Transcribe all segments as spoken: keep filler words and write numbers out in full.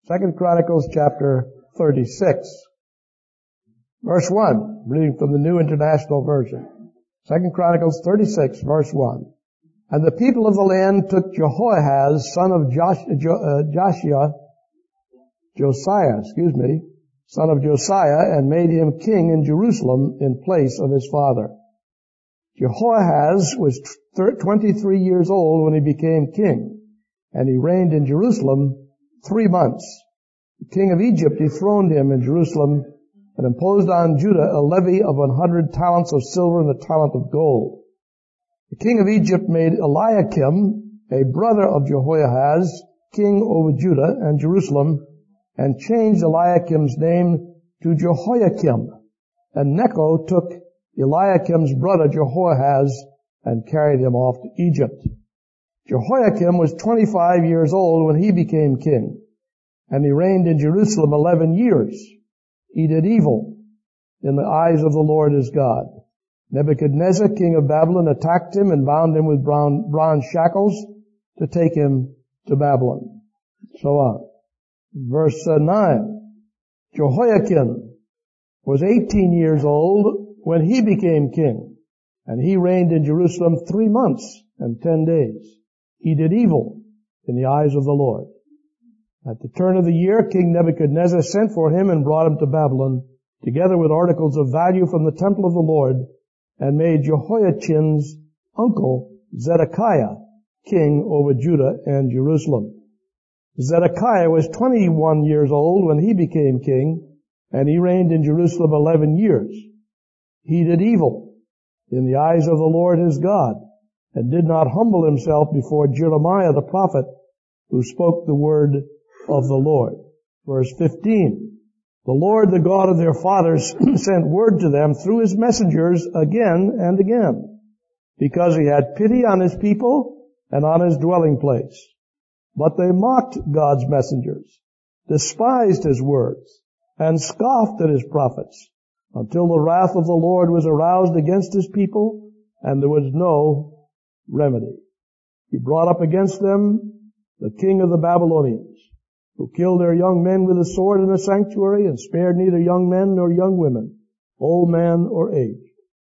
Second Chronicles chapter thirty-six. Verse one, reading from the New International Version. Second Chronicles thirty-six, verse one. And the people of the land took Jehoahaz, son of Josh, jo, uh, Joshua, Josiah, excuse me, son of Josiah, and made him king in Jerusalem in place of his father. Jehoahaz was twenty-three years old when he became king, and he reigned in Jerusalem three months. The king of Egypt dethroned him in Jerusalem and imposed on Judah a levy of one hundred talents of silver and a talent of gold. The king of Egypt made Eliakim, a brother of Jehoahaz, king over Judah and Jerusalem, and changed Eliakim's name to Jehoiakim. And Necho took Eliakim's brother Jehoahaz and carried him off to Egypt. Jehoiakim was twenty-five years old when he became king, and he reigned in Jerusalem eleven years. He did evil in the eyes of the Lord his God. Nebuchadnezzar, king of Babylon, attacked him and bound him with bronze shackles to take him to Babylon. So on. Verse nine. Jehoiakim was eighteen years old when he became king, and he reigned in Jerusalem three months and ten days. He did evil in the eyes of the Lord. At the turn of the year, King Nebuchadnezzar sent for him and brought him to Babylon, together with articles of value from the temple of the Lord, and made Jehoiachin's uncle, Zedekiah, king over Judah and Jerusalem. Zedekiah was twenty-one years old when he became king, and he reigned in Jerusalem eleven years. He did evil in the eyes of the Lord his God, and did not humble himself before Jeremiah the prophet, who spoke the word of the Lord. Verse fifteen. The Lord, the God of their fathers, sent word to them through his messengers again and again, because he had pity on his people and on his dwelling place. But they mocked God's messengers, despised his words, and scoffed at his prophets, until the wrath of the Lord was aroused against his people, and there was no remedy. He brought up against them the king of the Babylonians, who killed their young men with the sword in the sanctuary and spared neither young men nor young women, old man or aged.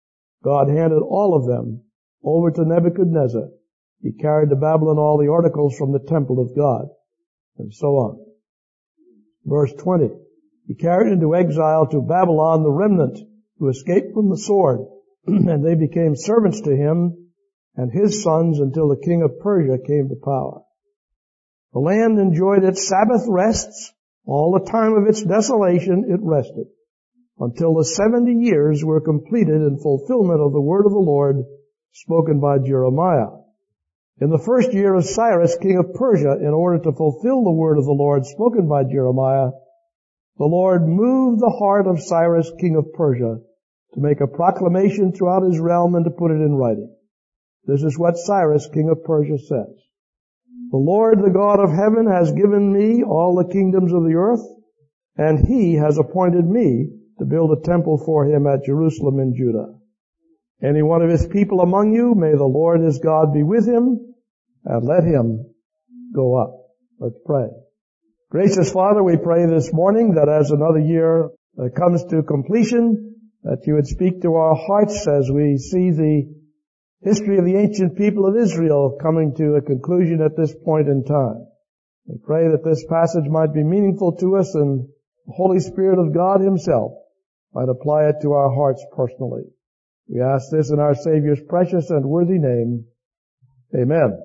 God handed all of them over to Nebuchadnezzar. He carried to Babylon all the articles from the temple of God, and so on. Verse twenty. He carried into exile to Babylon the remnant who escaped from the sword, and they became servants to him and his sons until the king of Persia came to power. The land enjoyed its Sabbath rests. All the time of its desolation it rested, until the seventy years were completed in fulfillment of the word of the Lord spoken by Jeremiah. In the first year of Cyrus, king of Persia, in order to fulfill the word of the Lord spoken by Jeremiah, the Lord moved the heart of Cyrus, king of Persia, to make a proclamation throughout his realm and to put it in writing. This is what Cyrus, king of Persia, says. The Lord, the God of heaven, has given me all the kingdoms of the earth, and he has appointed me to build a temple for him at Jerusalem in Judah. Any one of his people among you, may the Lord his God be with him, and let him go up. Let's pray. Gracious Father, we pray this morning that as another year uh, comes to completion, that you would speak to our hearts as we see the history of the ancient people of Israel coming to a conclusion at this point in time. We pray that this passage might be meaningful to us and the Holy Spirit of God himself might apply it to our hearts personally. We ask this in our Savior's precious and worthy name. Amen.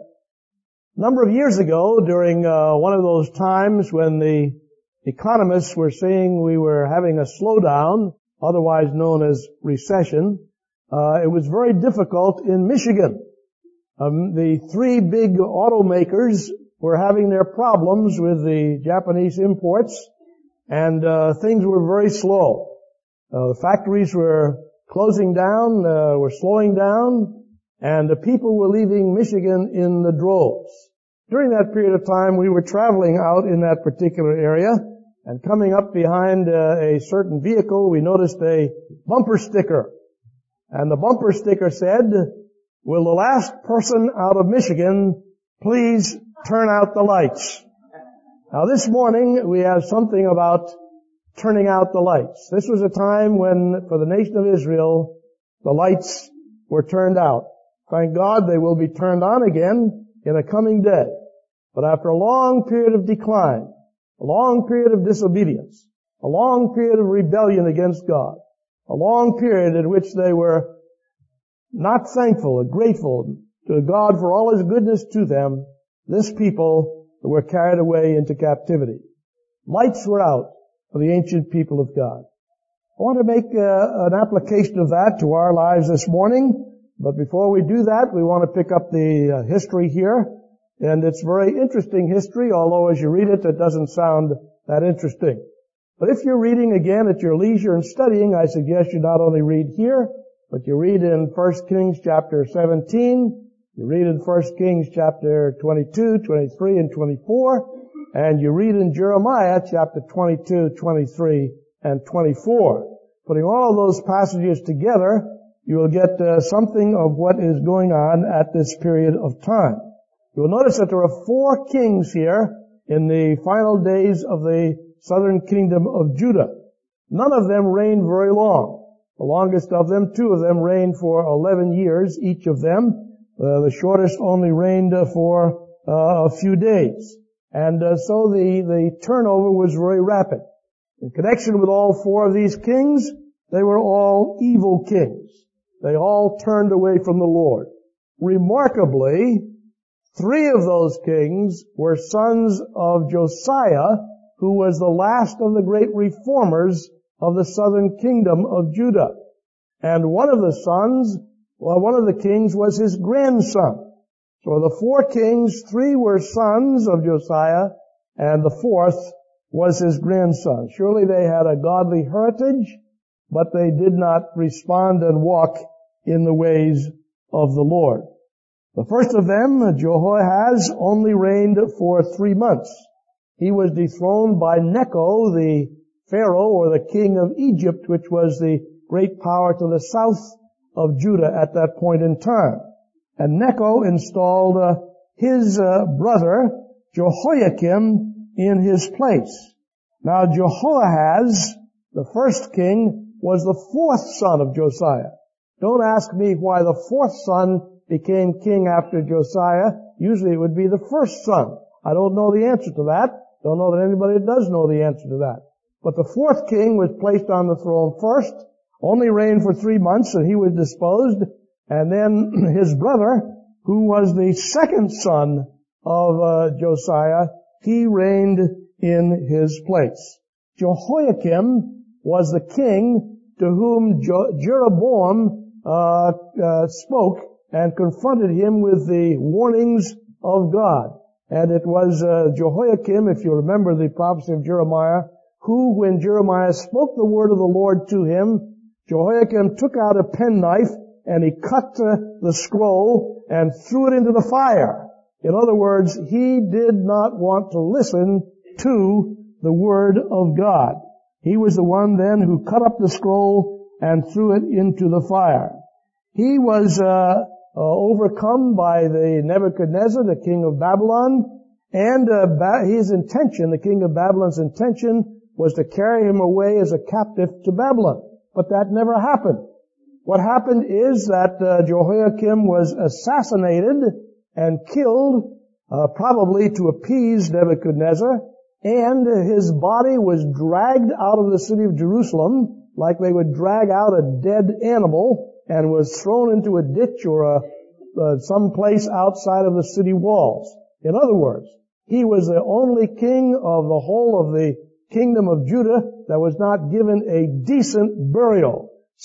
A number of years ago, during uh, one of those times when the economists were saying we were having a slowdown, otherwise known as recession, Uh, it was very difficult in Michigan. Um, the three big automakers were having their problems with the Japanese imports, and uh, things were very slow. Uh, the factories were closing down, uh, were slowing down, and the people were leaving Michigan in the droves. During that period of time, we were traveling out in that particular area, and coming up behind uh, a certain vehicle, we noticed a bumper sticker. And the bumper sticker said, "Will the last person out of Michigan please turn out the lights?" Now this morning we have something about turning out the lights. This was a time when, for the nation of Israel, the lights were turned out. Thank God they will be turned on again in a coming day. But after a long period of decline, a long period of disobedience, a long period of rebellion against God, a long period in which they were not thankful and grateful to God for all His goodness to them, this people were carried away into captivity. Lights were out for the ancient people of God. I want to make uh, an application of that to our lives this morning, but before we do that, we want to pick up the uh, history here, and it's very interesting history, although as you read it, it doesn't sound that interesting. But if you're reading again at your leisure and studying, I suggest you not only read here, but you read in First Kings chapter seventeen, you read in First Kings chapter twenty-two, twenty-three, and twenty-four, and you read in Jeremiah chapter twenty-two, twenty-three, and twenty-four. Putting all of those passages together, you will get uh, something of what is going on at this period of time. You will notice that there are four kings here in the final days of the southern kingdom of Judah. None of them reigned very long. The longest of them, two of them, reigned for eleven years, each of them. Uh, the shortest only reigned uh, for uh, a few days. And uh, so the, the turnover was very rapid. In connection with all four of these kings, they were all evil kings. They all turned away from the Lord. Remarkably, three of those kings were sons of Josiah, who was the last of the great reformers of the southern kingdom of Judah. And one of the sons, well, one of the kings was his grandson. So the four kings, three were sons of Josiah, and the fourth was his grandson. Surely they had a godly heritage, but they did not respond and walk in the ways of the Lord. The first of them, Jehoahaz, only reigned for three months. He was dethroned by Necho, the Pharaoh, or the king of Egypt, which was the great power to the south of Judah at that point in time. And Necho installed uh, his uh, brother, Jehoiakim, in his place. Now Jehoahaz, the first king, was the fourth son of Josiah. Don't ask me why the fourth son became king after Josiah. Usually it would be the first son. I don't know the answer to that. Don't know that anybody does know the answer to that. But the fourth king was placed on the throne first, only reigned for three months, and he was disposed. And then his brother, who was the second son of uh, Josiah, he reigned in his place. Jehoiakim was the king to whom Jo- Jeroboam uh, uh, spoke and confronted him with the warnings of God. And it was uh, Jehoiakim, if you remember the prophecy of Jeremiah, who, when Jeremiah spoke the word of the Lord to him, Jehoiakim took out a penknife and he cut uh, the scroll and threw it into the fire. In other words, he did not want to listen to the word of God. He was the one then who cut up the scroll and threw it into the fire. He was uh, uh overcome by the Nebuchadnezzar, the king of Babylon, and uh, ba- his intention, the king of Babylon's intention, was to carry him away as a captive to Babylon. But that never happened. What happened is that uh, Jehoiakim was assassinated and killed, uh, probably to appease Nebuchadnezzar, and his body was dragged out of the city of Jerusalem like they would drag out a dead animal, and was thrown into a ditch or a, uh, some place outside of the city walls. In other words, he was the only king of the whole of the kingdom of Judah that was not given a decent burial.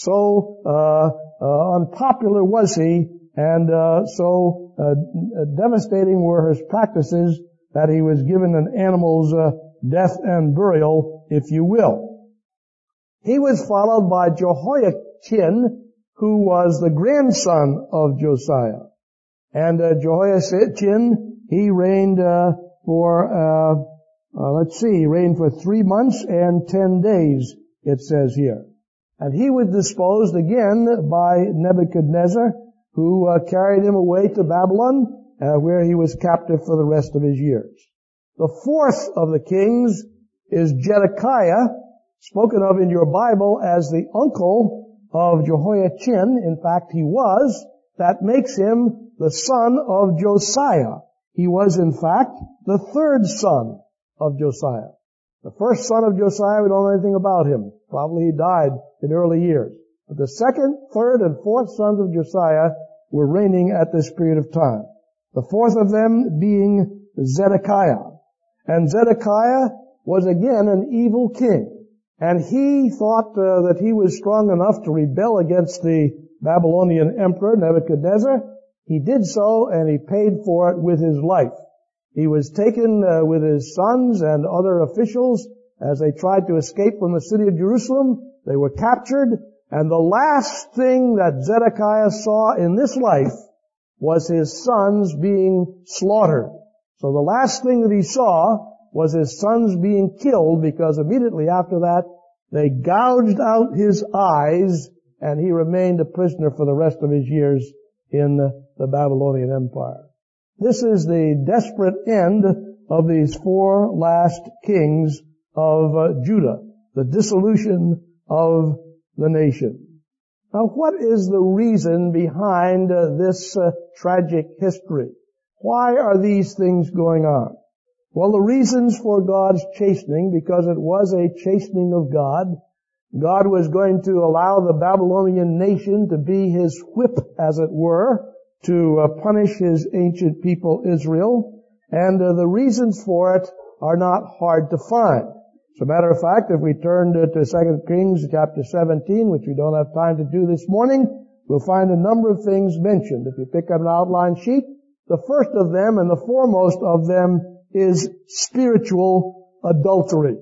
So uh, uh unpopular was he, and uh so uh, devastating were his practices that he was given an animal's uh, death and burial, if you will. He was followed by Jehoiachin, who was the grandson of Josiah. And uh, Jehoiachin, he reigned uh, for, uh, uh, let's see, he reigned for three months and ten days, it says here. And he was disposed again by Nebuchadnezzar, who uh, carried him away to Babylon, uh, where he was captive for the rest of his years. The fourth of the kings is Zedekiah, spoken of in your Bible as the uncle of Jehoiachin. In fact, he was. That makes him the son of Josiah. He was, in fact, the third son of Josiah. The first son of Josiah, we don't know anything about him. Probably he died in early years. But the second, third, and fourth sons of Josiah were reigning at this period of time. The fourth of them being Zedekiah. And Zedekiah was again an evil king. And he thought uh, that he was strong enough to rebel against the Babylonian emperor, Nebuchadnezzar. He did so, and he paid for it with his life. He was taken uh, with his sons and other officials as they tried to escape from the city of Jerusalem. They were captured, and the last thing that Zedekiah saw in this life was his sons being slaughtered. So the last thing that he saw was his sons being killed, because immediately after that, they gouged out his eyes, and he remained a prisoner for the rest of his years in the Babylonian Empire. This is the desperate end of these four last kings of uh, Judah, the dissolution of the nation. Now, what is the reason behind uh, this uh, tragic history? Why are these things going on? Well, the reasons for God's chastening, because it was a chastening of God. God was going to allow the Babylonian nation to be his whip, as it were, to uh, punish his ancient people, Israel. And uh, the reasons for it are not hard to find. As a matter of fact, if we turn to, to Second Kings chapter seventeen, which we don't have time to do this morning, we'll find a number of things mentioned. If you pick up an outline sheet, the first of them and the foremost of them is spiritual adultery.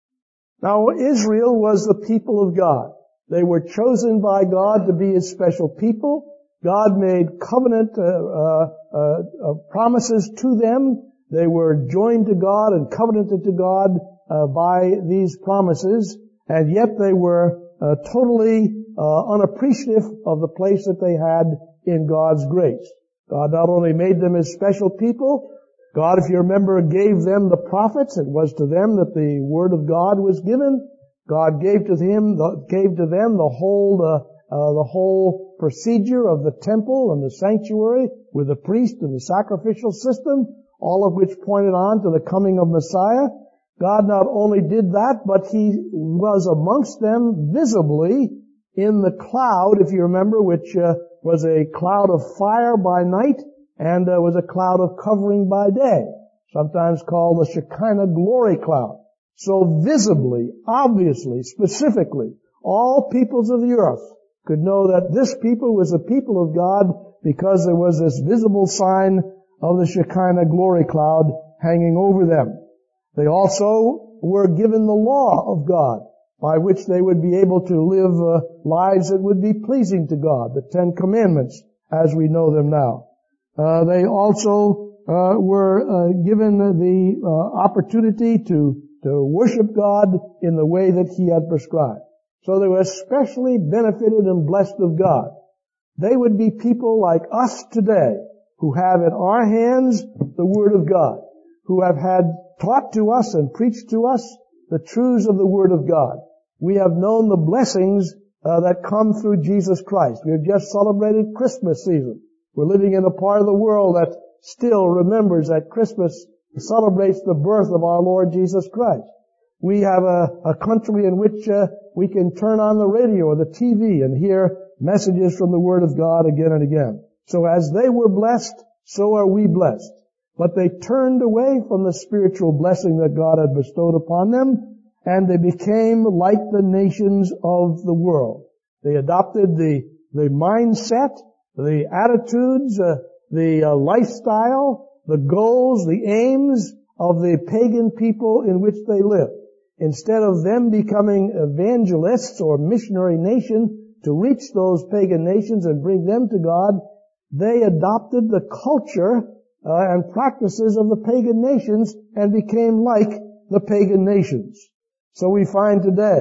Now, Israel was the people of God. They were chosen by God to be his special people. God made covenant uh, uh, uh, promises to them. They were joined to God and covenanted to God uh, by these promises, and yet they were uh, totally uh, unappreciative of the place that they had in God's grace. God not only made them his special people, God, if you remember, gave them the prophets. It was to them that the word of God was given. God gave to him, the, gave to them the whole, uh, uh, the whole procedure of the temple and the sanctuary with the priest and the sacrificial system, all of which pointed on to the coming of Messiah. God not only did that, but he was amongst them visibly in the cloud, if you remember, which uh, was a cloud of fire by night, and uh, was a cloud of covering by day, sometimes called the Shekinah glory cloud. So visibly, obviously, specifically, all peoples of the earth could know that this people was the people of God because there was this visible sign of the Shekinah glory cloud hanging over them. They also were given the law of God, by which they would be able to live uh, lives that would be pleasing to God, the Ten Commandments as we know them now. Uh, they also uh, were uh, given the uh, opportunity to to worship God in the way that he had prescribed. So they were especially benefited and blessed of God. They would be people like us today, who have in our hands the Word of God, who have had taught to us and preached to us the truths of the Word of God. We have known the blessings uh, that come through Jesus Christ. We have just celebrated Christmas season. We're living in a part of the world that still remembers that Christmas celebrates the birth of our Lord Jesus Christ. We have a, a country in which uh, we can turn on the radio or the T V and hear messages from the Word of God again and again. So as they were blessed, so are we blessed. But they turned away from the spiritual blessing that God had bestowed upon them, and they became like the nations of the world. They adopted the, the mindset, the attitudes, uh, the uh, lifestyle, the goals, the aims of the pagan people in which they lived. Instead of them becoming evangelists or missionary nation to reach those pagan nations and bring them to God, they adopted the culture uh, and practices of the pagan nations and became like the pagan nations. So we find today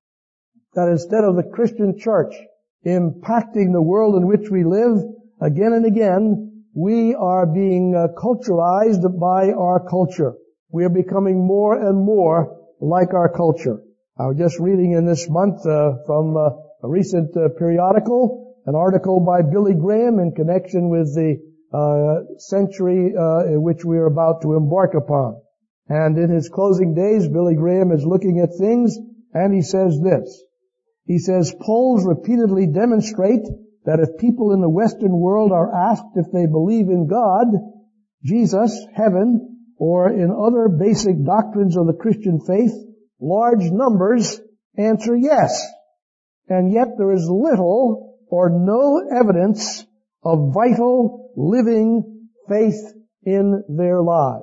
that instead of the Christian church impacting the world in which we live, again and again, we are being uh, culturized by our culture. we are becoming more and more like our culture. I was just reading in this month uh, from uh, a recent uh, periodical, an article by Billy Graham in connection with the uh, century uh, in which we are about to embark upon. And in his closing days, Billy Graham is looking at things, and he says this. He says, polls repeatedly demonstrate that if people in the Western world are asked if they believe in God, Jesus, heaven, or in other basic doctrines of the Christian faith, large numbers answer yes. And yet there is little or no evidence of vital, living faith in their lives.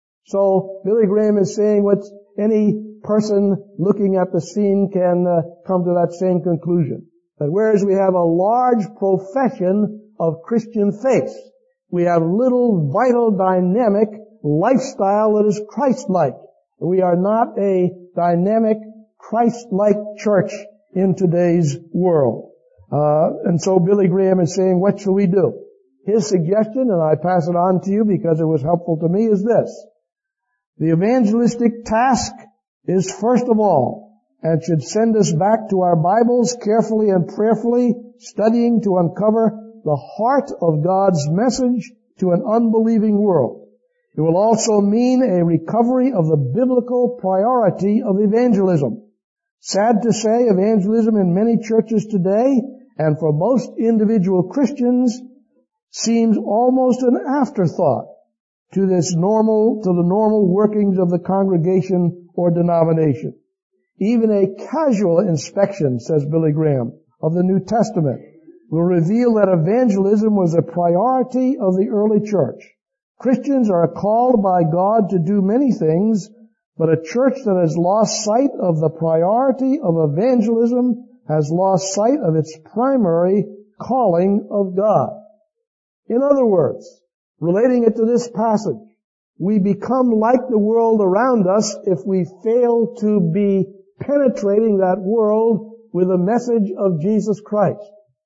So Billy Graham is saying what any person looking at the scene can uh, come to that same conclusion. That whereas we have a large profession of Christian faith, we have little vital dynamic lifestyle that is Christ-like. We are not a dynamic Christ-like church in today's world. Uh, and so Billy Graham is saying, what shall we do? His suggestion, and I pass it on to you because it was helpful to me, is this. The evangelistic task is first of all, and should send us back to our Bibles carefully and prayerfully, studying to uncover the heart of God's message to an unbelieving world. It will also mean a recovery of the biblical priority of evangelism. Sad to say, evangelism in many churches today, and for most individual Christians, seems almost an afterthought to this normal, to the normal workings of the congregation or denomination. Even a casual inspection, says Billy Graham, of the New Testament will reveal that evangelism was a priority of the early church. Christians are called by God to do many things, but a church that has lost sight of the priority of evangelism has lost sight of its primary calling of God. In other words, relating it to this passage, we become like the world around us if we fail to be penetrating that world with the message of Jesus Christ.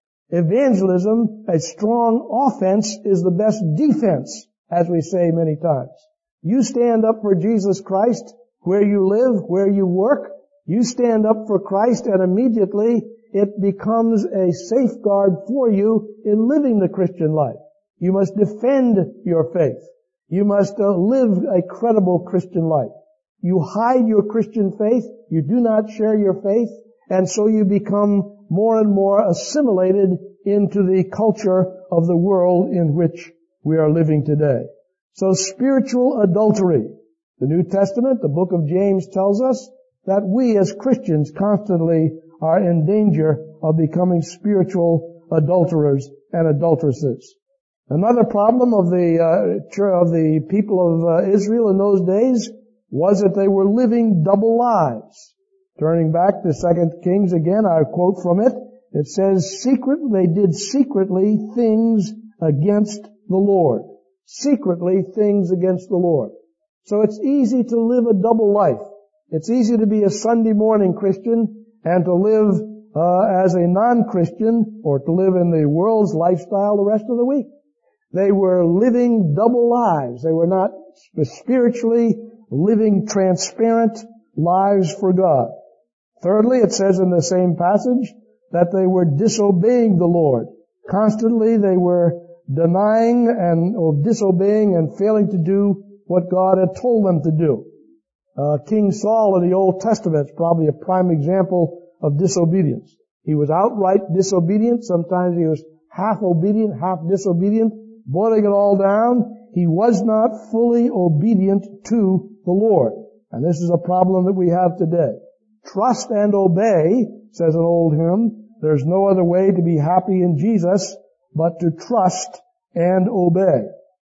Evangelism, a strong offense, is the best defense, as we say many times. You stand up for Jesus Christ where you live, where you work. You stand up for Christ, and immediately it becomes a safeguard for you in living the Christian life. You must defend your faith. You must uh, live a credible Christian life. You hide your Christian faith. You do not share your faith. And so you become more and more assimilated into the culture of the world in which we are living today. So spiritual adultery. The New Testament, the book of James, tells us that we as Christians constantly are in danger of becoming spiritual adulterers and adulteresses. Another problem of the uh, of the people of uh, Israel in those days was that they were living double lives. Turning back to Second Kings again, I quote from it. It says, "Secret they did secretly things against the Lord." Secretly things against the Lord. So it's easy to live a double life. It's easy to be a Sunday morning Christian and to live uh, as a non-Christian, or to live in the world's lifestyle the rest of the week. They were living double lives. They were not spiritually living transparent lives for God. Thirdly, it says in the same passage that they were disobeying the Lord. Constantly they were denying and or disobeying and failing to do what God had told them to do. Uh, King Saul in the Old Testament is probably a prime example of disobedience. He was outright disobedient. Sometimes he was half obedient, half disobedient. Boiling it all down, he was not fully obedient to the Lord. And this is a problem that we have today. Trust and obey, says an old hymn. There's no other way to be happy in Jesus but to trust and obey.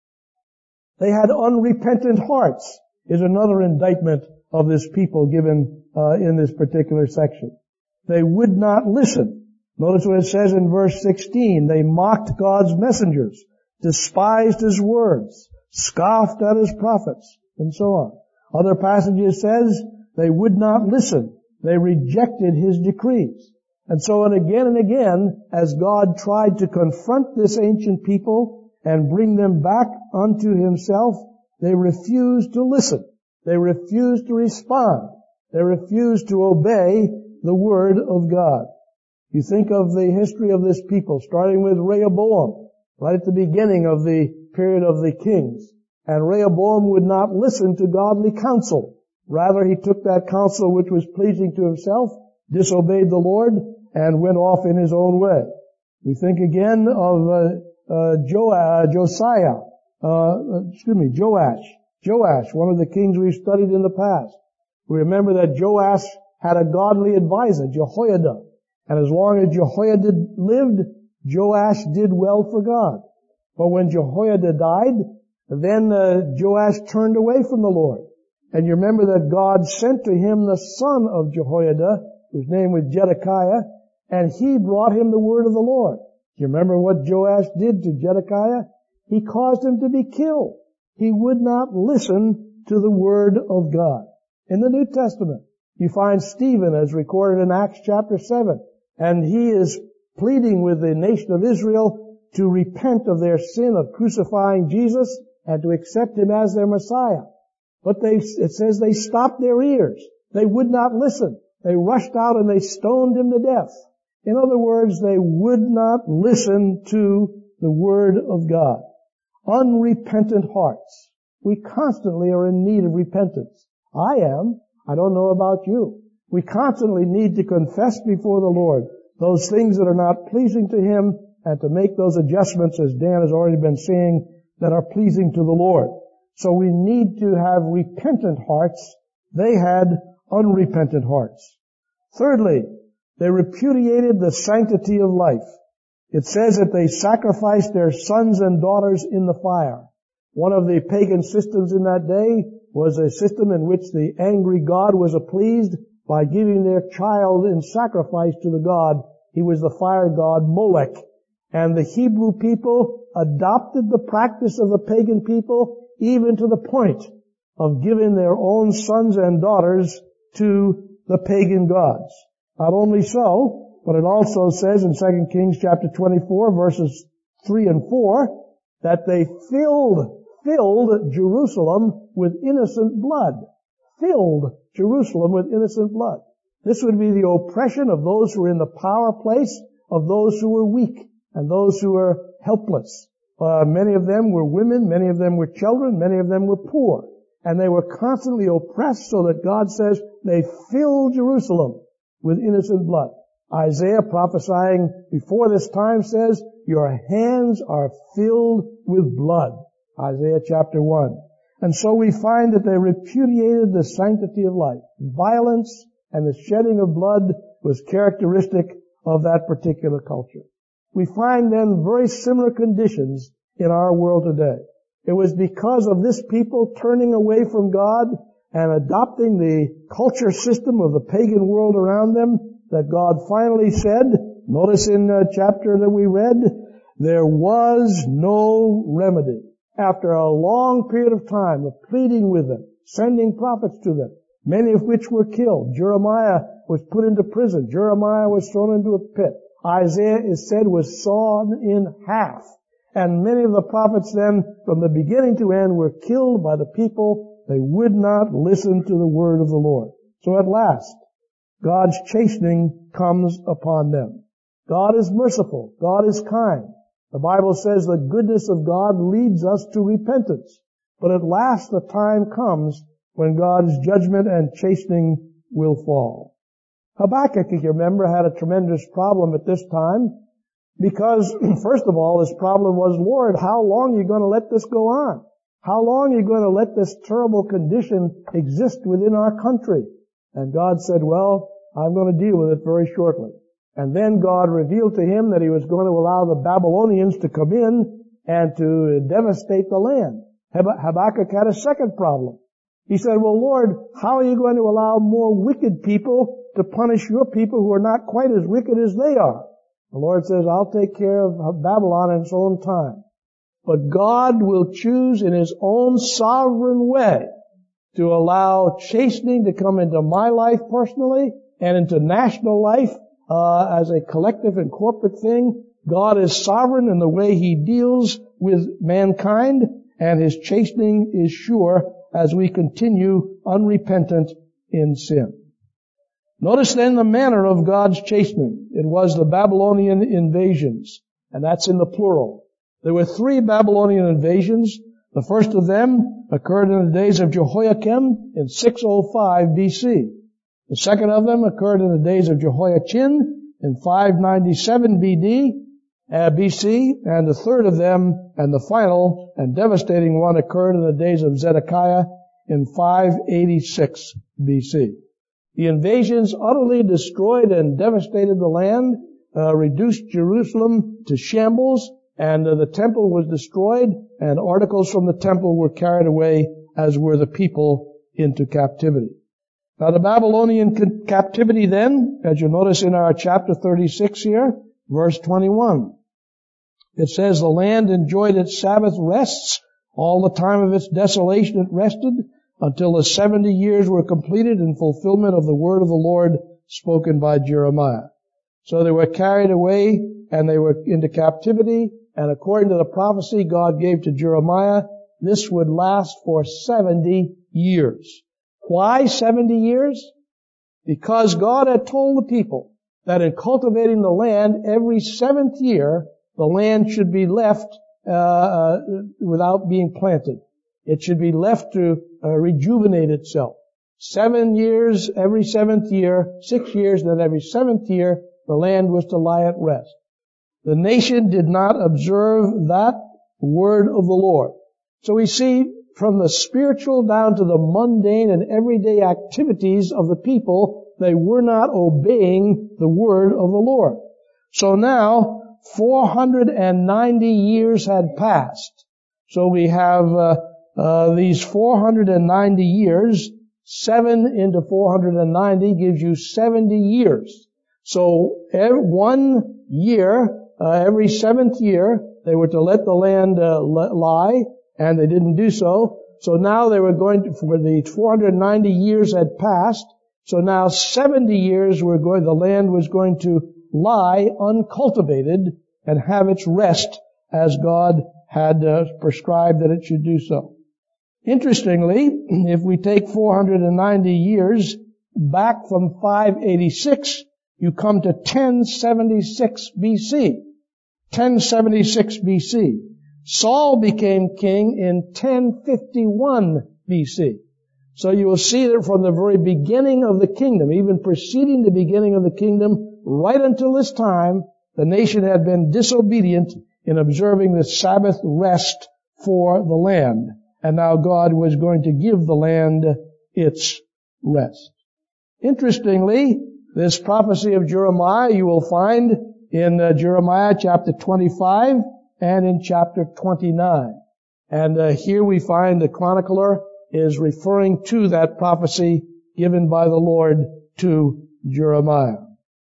They had unrepentant hearts, is another indictment of this people given uh, in this particular section. They would not listen. Notice what it says in verse sixteen. They mocked God's messengers, despised His words, scoffed at His prophets, and so on. Other passages says they would not listen. They rejected His decrees. And so, and again and again, as God tried to confront this ancient people and bring them back unto Himself, they refused to listen. They refused to respond. They refused to obey the word of God. You think of the history of this people, starting with Rehoboam, right at the beginning of the period of the kings. And Rehoboam would not listen to godly counsel. Rather, he took that counsel which was pleasing to himself, disobeyed the Lord, and went off in his own way. We think again of uh, uh, jo- uh, Josiah, uh, excuse me, Joash. Joash, one of the kings we've studied in the past. We remember that Joash had a godly advisor, Jehoiada. And as long as Jehoiada lived, Joash did well for God. But when Jehoiada died, then uh, Joash turned away from the Lord. And you remember that God sent to him the son of Jehoiada, whose name was Zedekiah, and he brought him the word of the Lord. Do you remember what Joash did to Zedekiah? He caused him to be killed. He would not listen to the word of God. In the New Testament, you find Stephen as recorded in Acts chapter seven, and he is pleading with the nation of Israel to repent of their sin of crucifying Jesus and to accept him as their Messiah. But they, it says they stopped their ears. They would not listen. They rushed out and they stoned him to death. In other words, they would not listen to the word of God. Unrepentant hearts. We constantly are in need of repentance. I am. I don't know about you. We constantly need to confess before the Lord those things that are not pleasing to him and to make those adjustments, as Dan has already been saying, that are pleasing to the Lord. So we need to have repentant hearts. They had unrepentant hearts. Thirdly, they repudiated the sanctity of life. It says that they sacrificed their sons and daughters in the fire. One of the pagan systems in that day was a system in which the angry god was appeased by giving their child in sacrifice to the god. He was the fire god Molech. And the Hebrew people adopted the practice of the pagan people even to the point of giving their own sons and daughters to the pagan gods. Not only so, but it also says in Second Kings chapter twenty-four verses three and four that they filled, filled Jerusalem with innocent blood. Filled Jerusalem with innocent blood. This would be the oppression of those who were in the power place, of those who were weak, and those who were helpless. Uh, many of them were women, many of them were children, many of them were poor. And they were constantly oppressed so that God says they filled Jerusalem with innocent blood. Isaiah prophesying before this time says, your hands are filled with blood. Isaiah chapter one. And so we find that they repudiated the sanctity of life. Violence and the shedding of blood was characteristic of that particular culture. We find then very similar conditions in our world today. It was because of this people turning away from God and adopting the culture system of the pagan world around them that God finally said, notice in the chapter that we read, there was no remedy. After a long period of time of pleading with them, sending prophets to them, many of which were killed. Jeremiah was put into prison. Jeremiah was thrown into a pit. Isaiah, is said, was sawn in half. And many of the prophets then, from the beginning to end, were killed by the people. They would not listen to the word of the Lord. So at last, God's chastening comes upon them. God is merciful. God is kind. The Bible says the goodness of God leads us to repentance. But at last the time comes when God's judgment and chastening will fall. Habakkuk, if you remember, had a tremendous problem at this time because, first of all, his problem was, Lord, how long are you going to let this go on? How long are you going to let this terrible condition exist within our country? And God said, well, I'm going to deal with it very shortly. And then God revealed to him that he was going to allow the Babylonians to come in and to devastate the land. Habakkuk had a second problem. He said, well, Lord, how are you going to allow more wicked people to punish your people who are not quite as wicked as they are? The Lord says, I'll take care of Babylon in its own time. But God will choose in his own sovereign way to allow chastening to come into my life personally and into national life uh, as a collective and corporate thing. God is sovereign in the way he deals with mankind, and his chastening is sure as we continue unrepentant in sin. Notice then the manner of God's chastening. It was the Babylonian invasions, and that's in the plural. There were three Babylonian invasions. The first of them occurred in the days of Jehoiakim in six oh five B C. The second of them occurred in the days of Jehoiachin in five ninety-seven B D, uh, B C, and the third of them, and the final and devastating one, occurred in the days of Zedekiah in five eighty-six B C. The invasions utterly destroyed and devastated the land, uh, reduced Jerusalem to shambles, and uh, the temple was destroyed, and articles from the temple were carried away, as were the people, into captivity. Now the Babylonian captivity then, as you notice in our chapter thirty-six here, verse twenty-one, it says, the land enjoyed its Sabbath rests. All the time of its desolation it rested, until the seventy years were completed in fulfillment of the word of the Lord spoken by Jeremiah. So they were carried away, and they were into captivity, and according to the prophecy God gave to Jeremiah, this would last for seventy years. Why seventy years? Because God had told the people that in cultivating the land, every seventh year, the land should be left uh, uh without being planted. It should be left to uh, rejuvenate itself. Seven years, every seventh year, six years, then every seventh year, the land was to lie at rest. The nation did not observe that word of the Lord. So we see from the spiritual down to the mundane and everyday activities of the people, they were not obeying the word of the Lord. So now, four hundred ninety years had passed. So we have uh, uh, these four hundred ninety years. Seven into four hundred ninety gives you seventy years. So every, one year, uh, every seventh year, they were to let the land uh, lie, and they didn't do so. So now they were going to, for the four hundred ninety years had passed, so now seventy years were going, the land was going to lie uncultivated and have its rest as God had uh, prescribed that it should do so. Interestingly, if we take four hundred ninety years back from five eighty-six, you come to ten seventy-six B C. ten seventy-six B C. Saul became king in ten fifty-one B C. So you will see that from the very beginning of the kingdom, even preceding the beginning of the kingdom, right until this time, the nation had been disobedient in observing the Sabbath rest for the land. And now God was going to give the land its rest. Interestingly, this prophecy of Jeremiah you will find in uh, Jeremiah chapter twenty-five and in chapter twenty-nine. And uh, here we find the chronicler is referring to that prophecy given by the Lord to Jeremiah.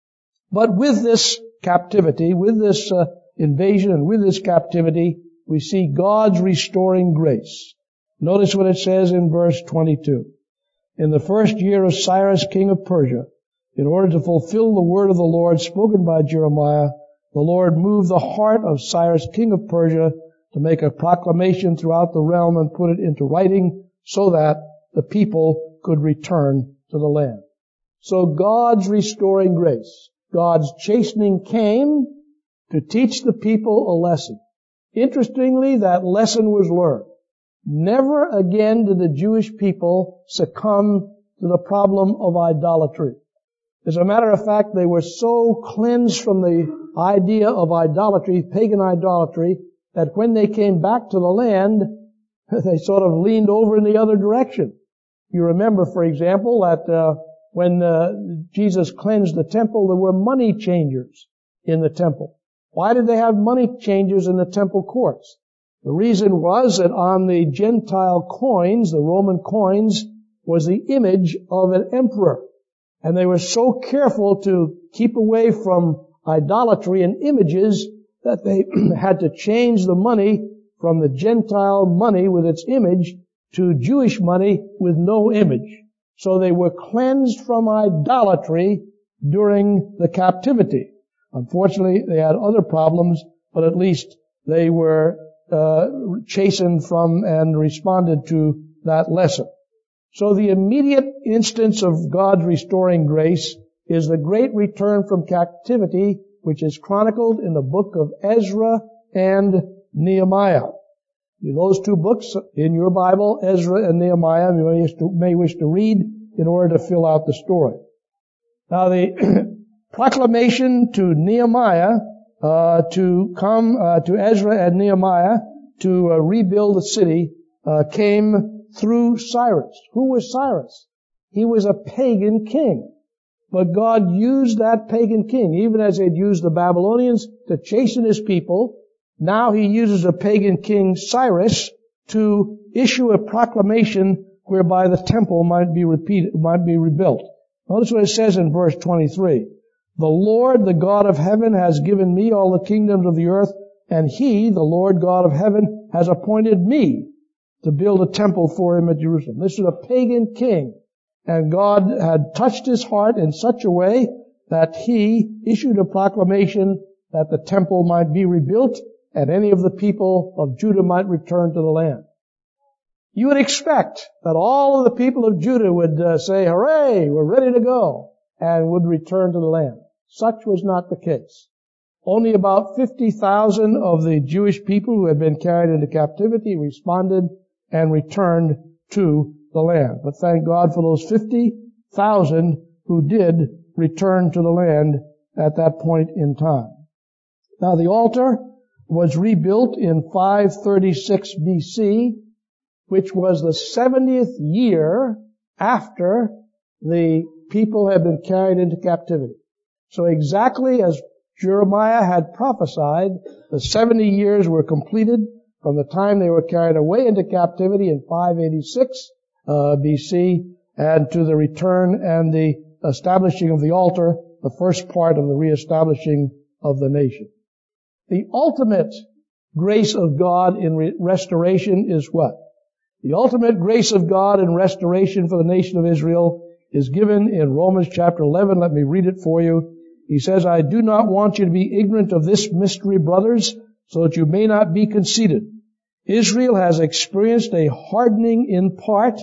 But with this captivity, with this uh, invasion and with this captivity, we see God's restoring grace. Notice what it says in verse twenty-two. In the first year of Cyrus, king of Persia, in order to fulfill the word of the Lord spoken by Jeremiah, the Lord moved the heart of Cyrus, king of Persia, to make a proclamation throughout the realm and put it into writing so that the people could return to the land. So God's restoring grace, God's chastening came to teach the people a lesson. Interestingly, that lesson was learned. Never again did the Jewish people succumb to the problem of idolatry. As a matter of fact, they were so cleansed from the idea of idolatry, pagan idolatry, that when they came back to the land, they sort of leaned over in the other direction. You remember, for example, that uh, when uh, Jesus cleansed the temple, there were money changers in the temple. Why did they have money changers in the temple courts? The reason was that on the Gentile coins, the Roman coins, was the image of an emperor. And they were so careful to keep away from idolatry and images that they had to change the money from the Gentile money with its image to Jewish money with no image. So they were cleansed from idolatry during the captivity. Unfortunately, they had other problems, but at least they were uh chastened from and responded to that lesson. So the immediate instance of God's restoring grace is the great return from captivity, which is chronicled in the book of Ezra and Nehemiah. Those two books in your Bible, Ezra and Nehemiah, you may wish to, may wish to read in order to fill out the story. Now the proclamation to Nehemiah, uh, to come, uh, to Ezra and Nehemiah to uh, rebuild the city, uh, came through Cyrus. Who was Cyrus? He was a pagan king. But God used that pagan king, even as he had used the Babylonians to chasten his people. Now he uses a pagan king, Cyrus, to issue a proclamation whereby the temple might be repeated, might be rebuilt. Notice what it says in verse twenty-three. The Lord, the God of heaven, has given me all the kingdoms of the earth, and he, the Lord God of heaven, has appointed me to build a temple for him at Jerusalem. This is a pagan king. And God had touched his heart in such a way that he issued a proclamation that the temple might be rebuilt and any of the people of Judah might return to the land. You would expect that all of the people of Judah would uh, say, hooray, we're ready to go, and would return to the land. Such was not the case. Only about fifty thousand of the Jewish people who had been carried into captivity responded and returned to the land. But thank God for those fifty thousand who did return to the land at that point in time. Now the altar was rebuilt in five thirty-six B C, which was the seventieth year after the people had been carried into captivity. So exactly as Jeremiah had prophesied, the seventy years were completed from the time they were carried away into captivity in five eighty-six uh, B C and to the return and the establishing of the altar, the first part of the reestablishing of the nation. The ultimate grace of God in re- restoration is what? The ultimate grace of God in restoration for the nation of Israel is given in Romans chapter eleven. Let me read it for you. He says, I do not want you to be ignorant of this mystery, brothers, so that you may not be conceited. Israel has experienced a hardening in part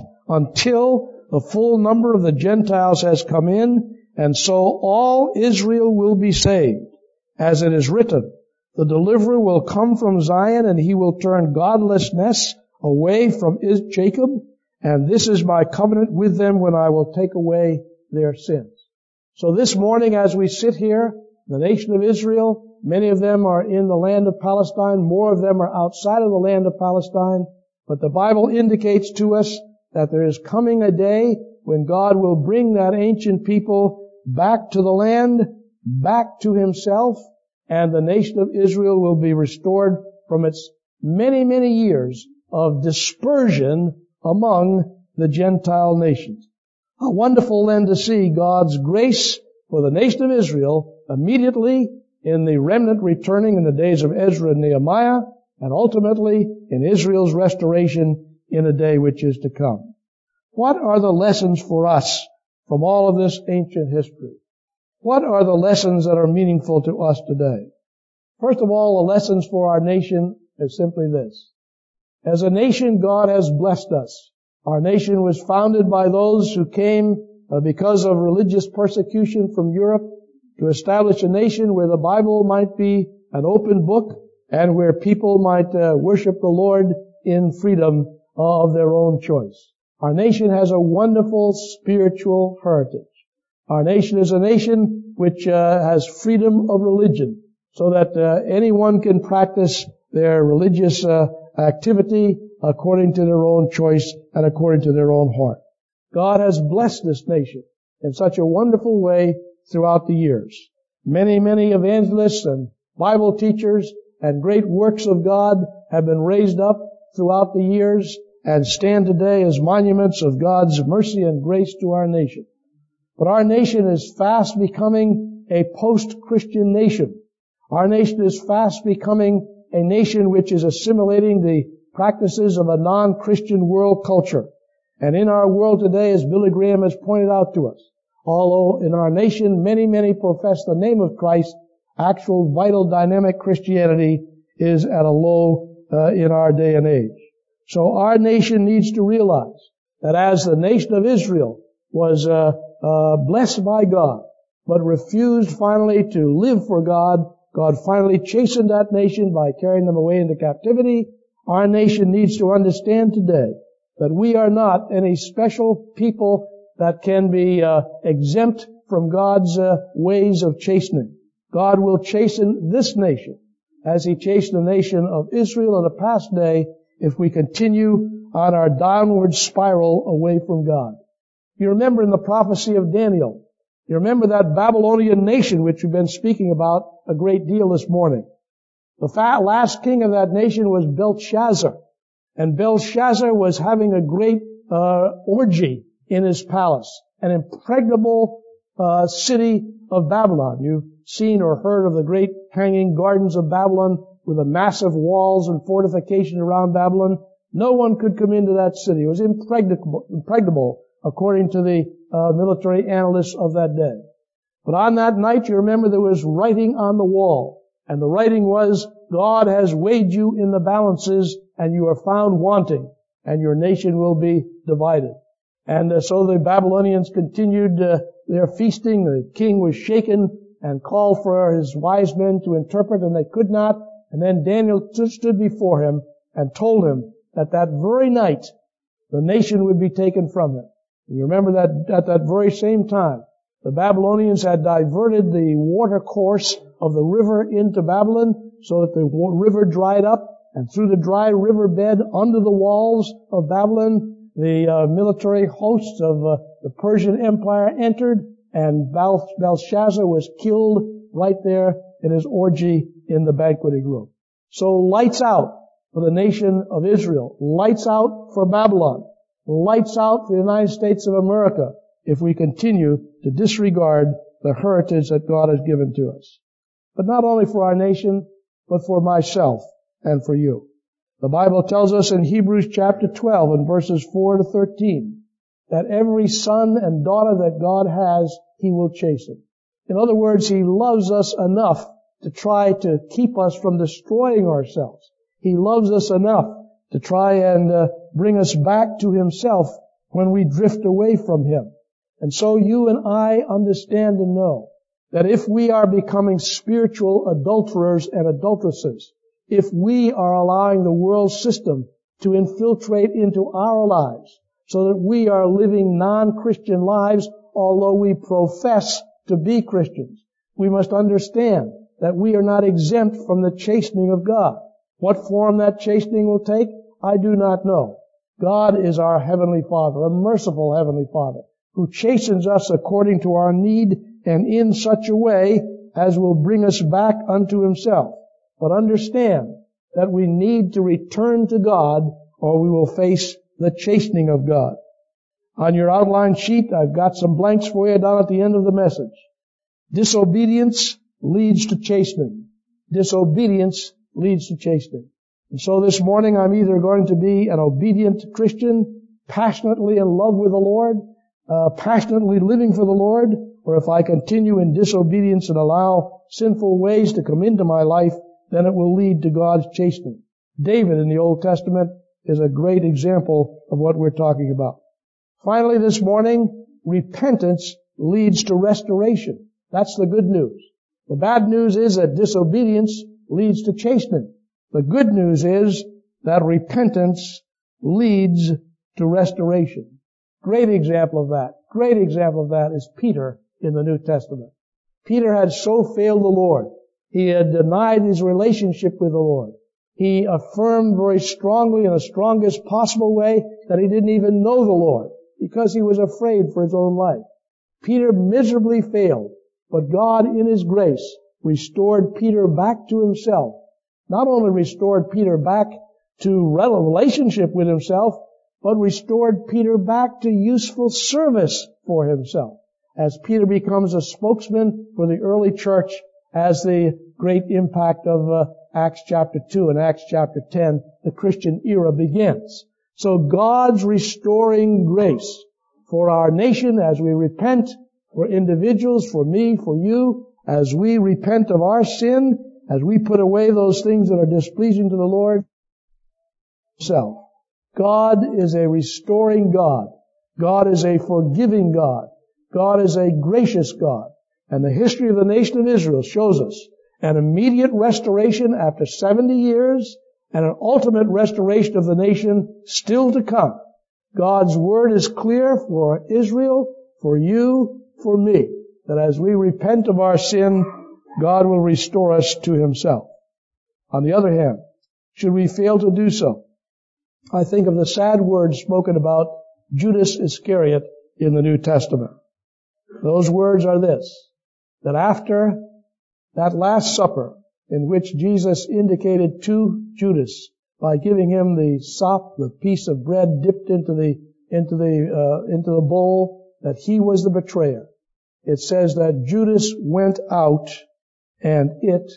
until the full number of the Gentiles has come in, and so all Israel will be saved. As it is written, the deliverer will come from Zion, and he will turn godlessness away from Jacob, and this is my covenant with them when I will take away their sins. So this morning as we sit here, the nation of Israel, many of them are in the land of Palestine, more of them are outside of the land of Palestine, but the Bible indicates to us that there is coming a day when God will bring that ancient people back to the land, back to himself, and the nation of Israel will be restored from its many, many years of dispersion among the Gentile nations. How wonderful then to see God's grace for the nation of Israel immediately in the remnant returning in the days of Ezra and Nehemiah, and ultimately in Israel's restoration in a day which is to come. What are the lessons for us from all of this ancient history? What are the lessons that are meaningful to us today? First of all, the lessons for our nation is simply this. As a nation, God has blessed us. Our nation was founded by those who came uh, because of religious persecution from Europe to establish a nation where the Bible might be an open book and where people might uh, worship the Lord in freedom uh, of their own choice. Our nation has a wonderful spiritual heritage. Our nation is a nation which uh, has freedom of religion, so that uh, anyone can practice their religious uh, activity according to their own choice and according to their own heart. God has blessed this nation in such a wonderful way throughout the years. Many, many evangelists and Bible teachers and great works of God have been raised up throughout the years and stand today as monuments of God's mercy and grace to our nation. But our nation is fast becoming a post-Christian nation. Our nation is fast becoming a nation which is assimilating the practices of a non-Christian world culture. And in our world today, as Billy Graham has pointed out to us, although in our nation many, many profess the name of Christ, actual vital dynamic Christianity is at a low uh, in our day and age. So our nation needs to realize that as the nation of Israel was uh, uh, blessed by God, but refused finally to live for God, God finally chastened that nation by carrying them away into captivity. Our nation needs to understand today that we are not any special people that can be uh, exempt from God's uh, ways of chastening. God will chasten this nation as He chastened the nation of Israel in the past day if we continue on our downward spiral away from God. You remember in the prophecy of Daniel, you remember that Babylonian nation which we've been speaking about a great deal this morning. The last king of that nation was Belshazzar. And Belshazzar was having a great uh, orgy in his palace, an impregnable uh, city of Babylon. You've seen or heard of the great hanging gardens of Babylon with the massive walls and fortifications around Babylon. No one could come into that city. It was impregnable, impregnable according to the uh, military analysts of that day. But on that night, you remember there was writing on the wall. And the writing was, God has weighed you in the balances and you are found wanting, and your nation will be divided. And uh, so the Babylonians continued uh, their feasting. The king was shaken and called for his wise men to interpret, and they could not. And then Daniel stood before him and told him that that very night the nation would be taken from him. And you remember that at that very same time, the Babylonians had diverted the water course of the river into Babylon so that the river dried up, and through the dry riverbed under the walls of Babylon, the uh, military hosts of uh, the Persian Empire entered, and Bel- Belshazzar was killed right there in his orgy in the banqueting room. So lights out for the nation of Israel, lights out for Babylon, lights out for the United States of America if we continue to disregard the heritage that God has given to us. But not only for our nation, but for myself and for you. The Bible tells us in Hebrews chapter twelve and verses four to thirteen that every son and daughter that God has, He will chasten. In other words, He loves us enough to try to keep us from destroying ourselves. He loves us enough to try and uh, bring us back to Himself when we drift away from Him. And so you and I understand and know that if we are becoming spiritual adulterers and adulteresses, if we are allowing the world system to infiltrate into our lives so that we are living non-Christian lives, although we profess to be Christians, we must understand that we are not exempt from the chastening of God. What form that chastening will take, I do not know. God is our Heavenly Father, a merciful Heavenly Father, who chastens us according to our need and in such a way as will bring us back unto Himself. But understand that we need to return to God or we will face the chastening of God. On your outline sheet, I've got some blanks for you down at the end of the message. Disobedience leads to chastening. Disobedience leads to chastening. And so this morning I'm either going to be an obedient Christian, passionately in love with the Lord, uh, passionately living for the Lord, or if I continue in disobedience and allow sinful ways to come into my life, then it will lead to God's chastening. David in the Old Testament is a great example of what we're talking about. Finally this morning, repentance leads to restoration. That's the good news. The bad news is that disobedience leads to chastening. The good news is that repentance leads to restoration. Great example of that. Great example of that is Peter in the New Testament. Peter had so failed the Lord. He had denied his relationship with the Lord. He affirmed very strongly in the strongest possible way that he didn't even know the Lord because he was afraid for his own life. Peter miserably failed, but God in His grace restored Peter back to Himself. Not only restored Peter back to relationship with Himself, but restored Peter back to useful service for himself, as Peter becomes a spokesman for the early church as the great impact of uh, Acts chapter two and Acts chapter ten, the Christian era begins. So God's restoring grace for our nation as we repent, for individuals, for me, for you, as we repent of our sin, as we put away those things that are displeasing to the Lord Himself. God is a restoring God. God is a forgiving God. God is a gracious God. And the history of the nation of Israel shows us an immediate restoration after seventy years and an ultimate restoration of the nation still to come. God's word is clear for Israel, for you, for me, that as we repent of our sin, God will restore us to himself. On the other hand, should we fail to do so, I think of the sad words spoken about Judas Iscariot in the New Testament. Those words are this, that after that Last Supper in which Jesus indicated to Judas by giving him the sop, the piece of bread dipped into the into the uh, into the bowl, that he was the betrayer. It says that Judas went out and it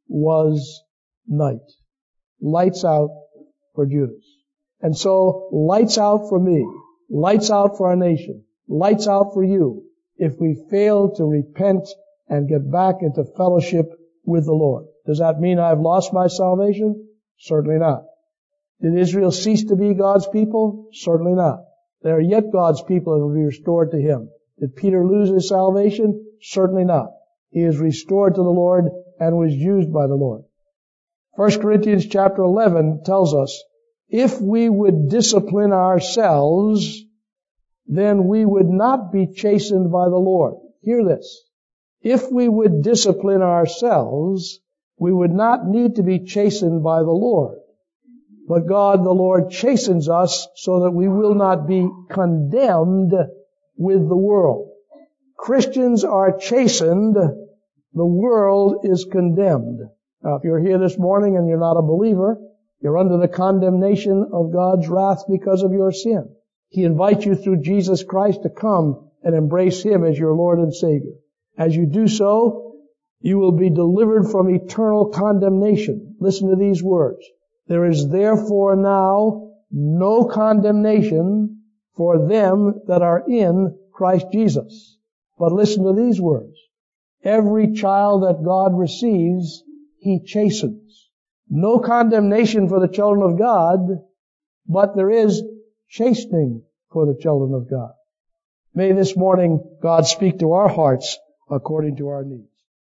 was night. Lights out for Judas. And so, lights out for me. Lights out for our nation. Lights out for you if we fail to repent and get back into fellowship with the Lord. Does that mean I've lost my salvation? Certainly not. Did Israel cease to be God's people? Certainly not. They are yet God's people and will be restored to him. Did Peter lose his salvation? Certainly not. He is restored to the Lord and was used by the Lord. First Corinthians chapter eleven tells us, if we would discipline ourselves, then we would not be chastened by the Lord. Hear this. If we would discipline ourselves, we would not need to be chastened by the Lord. But God, the Lord, chastens us so that we will not be condemned with the world. Christians are chastened. The world is condemned. Now, if you're here this morning and you're not a believer, you're under the condemnation of God's wrath because of your sin. He invites you through Jesus Christ to come and embrace him as your Lord and Savior. As you do so, you will be delivered from eternal condemnation. Listen to these words. There is therefore now no condemnation for them that are in Christ Jesus. But listen to these words. Every child that God receives, he chastens. No condemnation for the children of God, but there is chastening for the children of God. May this morning God speak to our hearts according to our need.